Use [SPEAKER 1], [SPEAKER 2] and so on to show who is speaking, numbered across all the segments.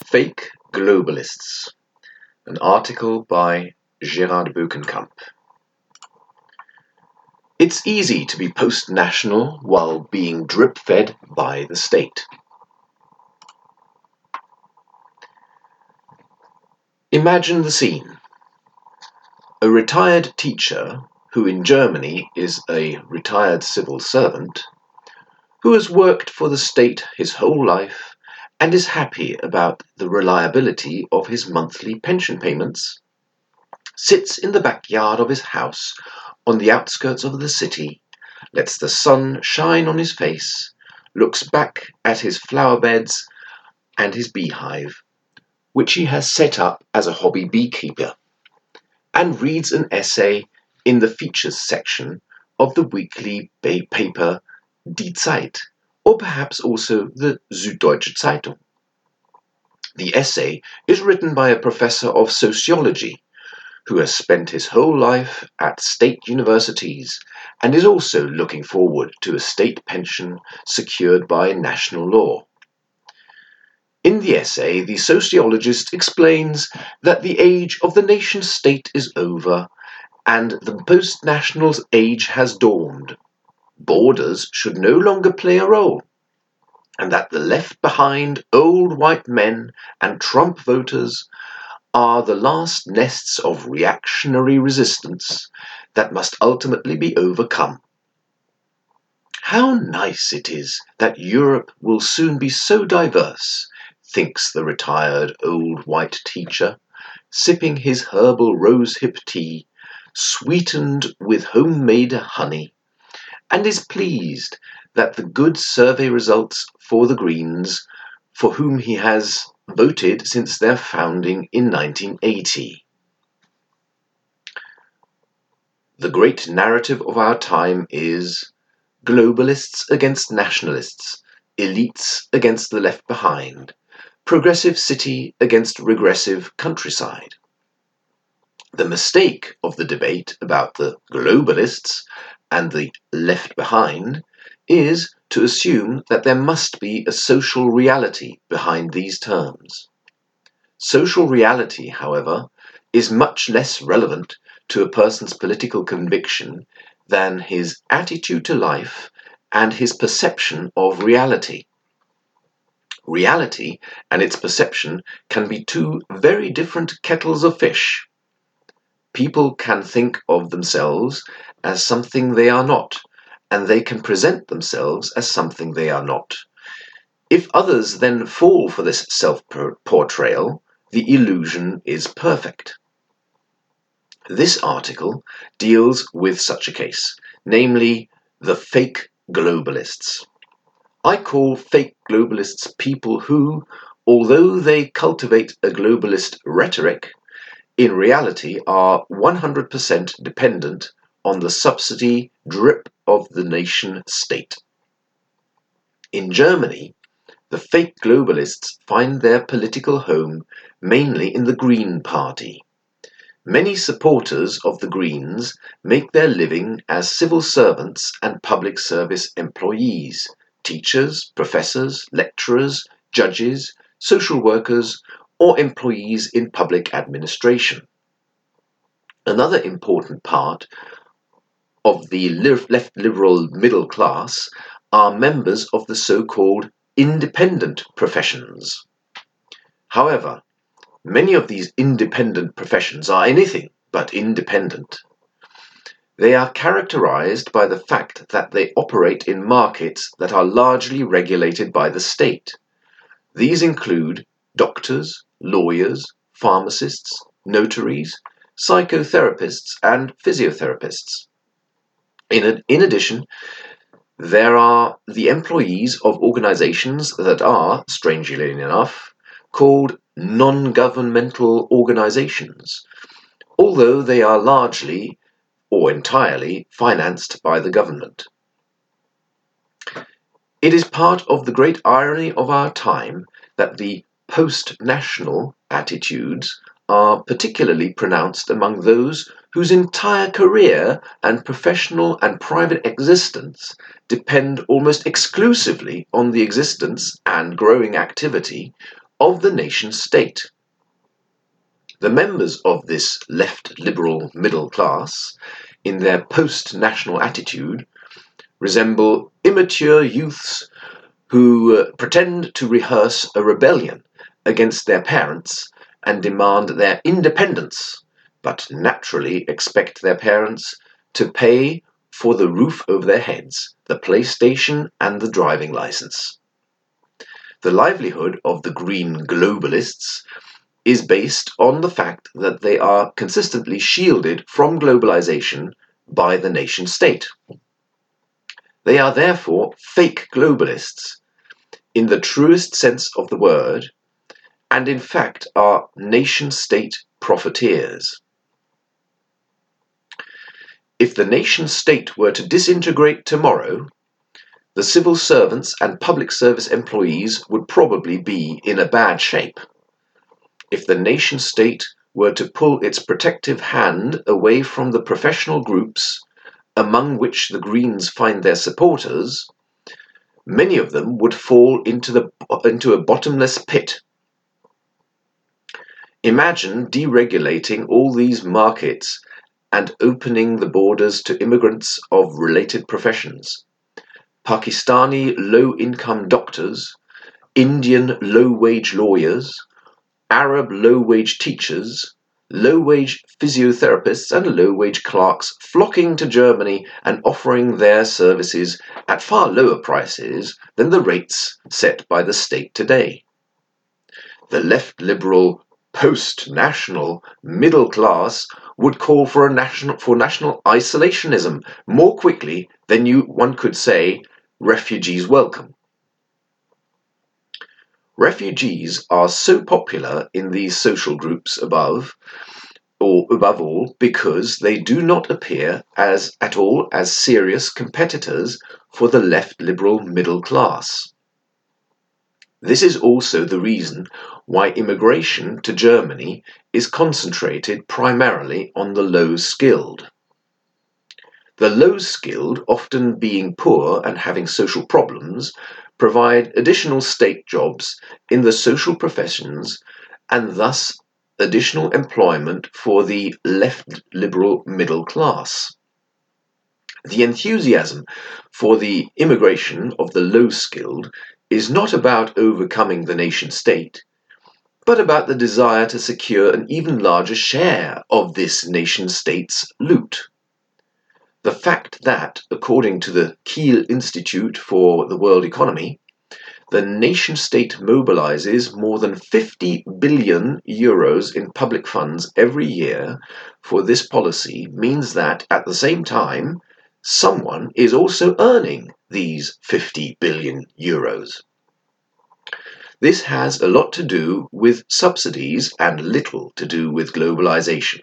[SPEAKER 1] Fake Globalists, an article by Gerard Boekenkamp. It's easy to be post-national while being drip-fed by the state. Imagine the scene. A retired teacher, who in Germany is a retired civil servant, who has worked for the state his whole life and is happy about the reliability of his monthly pension payments, sits in the backyard of his house on the outskirts of the city, lets the sun shine on his face, looks back at his flower beds and his beehive, which he has set up as a hobby beekeeper, and reads an essay in the features section of the weekly paper Die Zeit, or perhaps also the Süddeutsche Zeitung. The essay is written by a professor of sociology who has spent his whole life at state universities and is also looking forward to a state pension secured by national law. In the essay, the sociologist explains that the age of the nation-state is over and the post-national's age has dawned. Borders should no longer play a role, and that the left-behind old white men and Trump voters are the last nests of reactionary resistance that must ultimately be overcome. How nice it is that Europe will soon be so diverse, thinks the retired old white teacher, sipping his herbal rosehip tea, sweetened with homemade honey, and is pleased that the good survey results for the Greens, for whom he has voted since their founding in 1980. The great narrative of our time is globalists against nationalists, elites against the left behind, progressive city against regressive countryside. The mistake of the debate about the globalists and the left behind is to assume that there must be a social reality behind these terms. Social reality, however, is much less relevant to a person's political conviction than his attitude to life and his perception of reality. Reality and its perception can be two very different kettles of fish. People can think of themselves as something they are not, and they can present themselves as something they are not. If others then fall for this self-portrayal, the illusion is perfect. This article deals with such a case, namely the fake globalists. I call fake globalists people who, although they cultivate a globalist rhetoric, in reality are 100% dependent on the subsidy drip of the nation-state. In Germany, the fake globalists find their political home mainly in the Green Party. Many supporters of the Greens make their living as civil servants and public service employees, teachers, professors, lecturers, judges, social workers, or employees in public administration. Another important part of the left liberal middle class are members of the so-called independent professions. However, many of these independent professions are anything but independent. They are characterized by the fact that they operate in markets that are largely regulated by the state. These include doctors, lawyers, pharmacists, notaries, psychotherapists, and physiotherapists. In addition, there are the employees of organizations that are, strangely enough, called non-governmental organizations, although they are largely or entirely financed by the government. It is part of the great irony of our time that the post-national attitudes are particularly pronounced among those whose entire career and professional and private existence depend almost exclusively on the existence and growing activity of the nation-state. The members of this left liberal middle class, in their post-national attitude, resemble immature youths who pretend to rehearse a rebellion against their parents and demand their independence, but naturally expect their parents to pay for the roof over their heads, the PlayStation, and the driving license. The livelihood of the green globalists is based on the fact that they are consistently shielded from globalization by the nation-state. They are therefore fake globalists in the truest sense of the word, and in fact are nation-state profiteers. If the nation-state were to disintegrate tomorrow, the civil servants and public service employees would probably be in a bad shape. If the nation-state were to pull its protective hand away from the professional groups among which the Greens find their supporters, many of them would fall into a bottomless pit. Imagine deregulating all these markets and opening the borders to immigrants of related professions. Pakistani low-income doctors, Indian low-wage lawyers, Arab low-wage teachers, low-wage physiotherapists and low-wage clerks flocking to Germany and offering their services at far lower prices than the rates set by the state today. The left-liberal, post-national middle class would call for national isolationism more quickly than one could say, refugees welcome. Refugees are so popular in these social groups above all because they do not appear at all as serious competitors for the left liberal middle class. This is also the reason why immigration to Germany is concentrated primarily on the low-skilled. The low-skilled, often being poor and having social problems, provide additional state jobs in the social professions and thus additional employment for the left liberal middle class. The enthusiasm for the immigration of the low-skilled is not about overcoming the nation-state, but about the desire to secure an even larger share of this nation-state's loot. The fact that, according to the Kiel Institute for the World Economy, the nation-state mobilizes more than 50 billion euros in public funds every year for this policy means that, at the same time, someone is also earning these 50 billion euros. This has a lot to do with subsidies and little to do with globalization.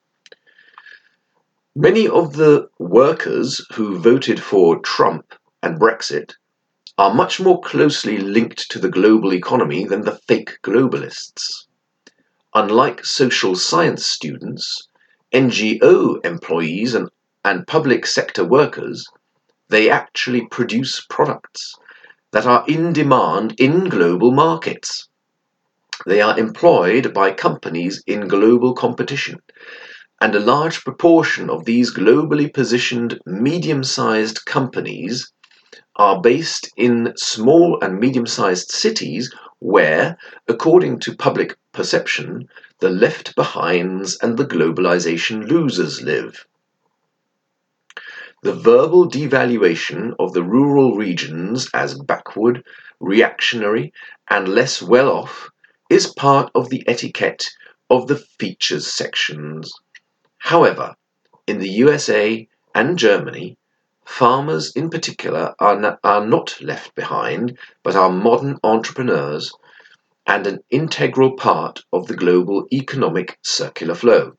[SPEAKER 1] Many of the workers who voted for Trump and Brexit are much more closely linked to the global economy than the fake globalists. Unlike social science students, NGO employees and public sector workers, they actually produce products that are in demand in global markets. They are employed by companies in global competition, and a large proportion of these globally positioned medium-sized companies are based in small and medium-sized cities where, according to public perception, the left behinds and the globalization losers live. The verbal devaluation of the rural regions as backward, reactionary, and less well-off is part of the etiquette of the features sections. However, in the USA and Germany, farmers in particular are not left behind, but are modern entrepreneurs and an integral part of the global economic circular flow.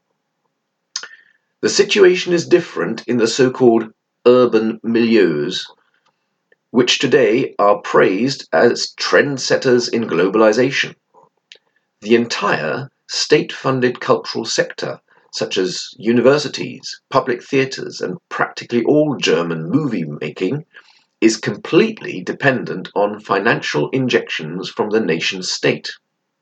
[SPEAKER 1] The situation is different in the so-called urban milieus, which today are praised as trendsetters in globalization. The entire state-funded cultural sector, such as universities, public theatres, and practically all German movie making, is completely dependent on financial injections from the nation-state.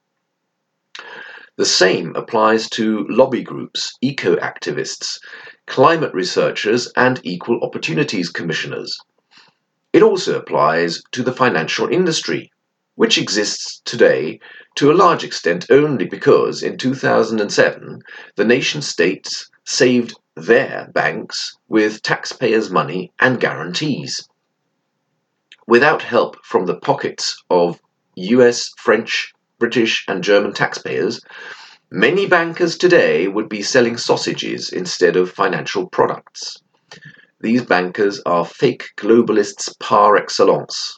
[SPEAKER 1] The same applies to lobby groups, eco-activists, climate researchers, and equal opportunities commissioners. It also applies to the financial industry, which exists today to a large extent only because in 2007 the nation-states saved their banks with taxpayers' money and guarantees. Without help from the pockets of US, French, British, and German taxpayers, many bankers today would be selling sausages instead of financial products. These bankers are fake globalists par excellence.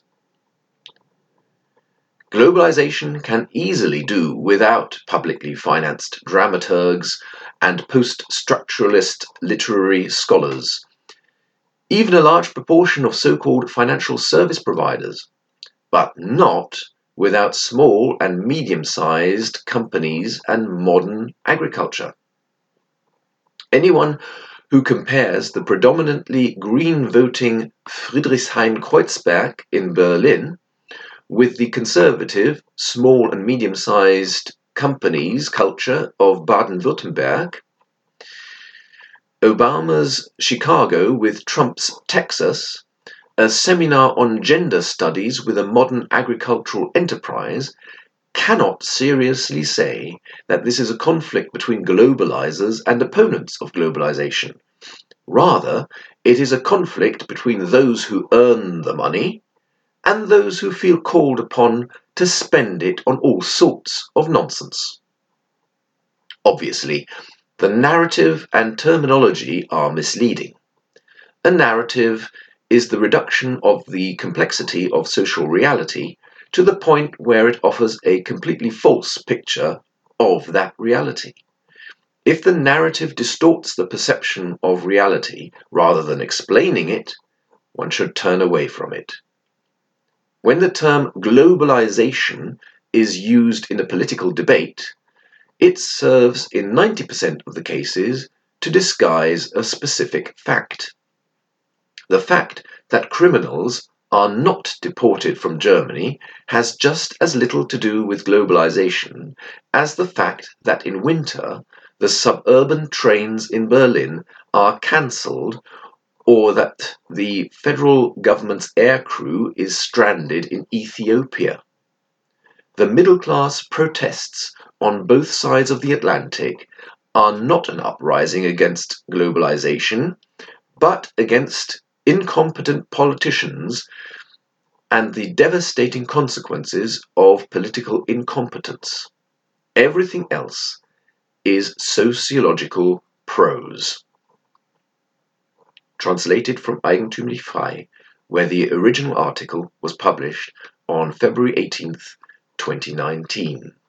[SPEAKER 1] Globalization can easily do without publicly financed dramaturgs and post-structuralist literary scholars, even a large proportion of so-called financial service providers, but not without small and medium-sized companies and modern agriculture. Anyone who compares the predominantly green-voting Friedrichshain-Kreuzberg in Berlin with the conservative, small and medium-sized companies culture of Baden-Württemberg, Obama's Chicago with Trump's Texas, a seminar on gender studies with a modern agricultural enterprise, cannot seriously say that this is a conflict between globalizers and opponents of globalization. Rather, it is a conflict between those who earn the money and those who feel called upon to spend it on all sorts of nonsense. Obviously, the narrative and terminology are misleading. A narrative is the reduction of the complexity of social reality to the point where it offers a completely false picture of that reality. If the narrative distorts the perception of reality rather than explaining it, one should turn away from it. When the term globalization is used in a political debate, it serves in 90% of the cases to disguise a specific fact. The fact that criminals are not deported from Germany has just as little to do with globalization as the fact that in winter the suburban trains in Berlin are cancelled or that the federal government's aircrew is stranded in Ethiopia. The middle-class protests on both sides of the Atlantic are not an uprising against globalization, but against incompetent politicians and the devastating consequences of political incompetence. Everything else is sociological prose. Translated from Eigentümlich Frei, where the original article was published on February 18th, 2019.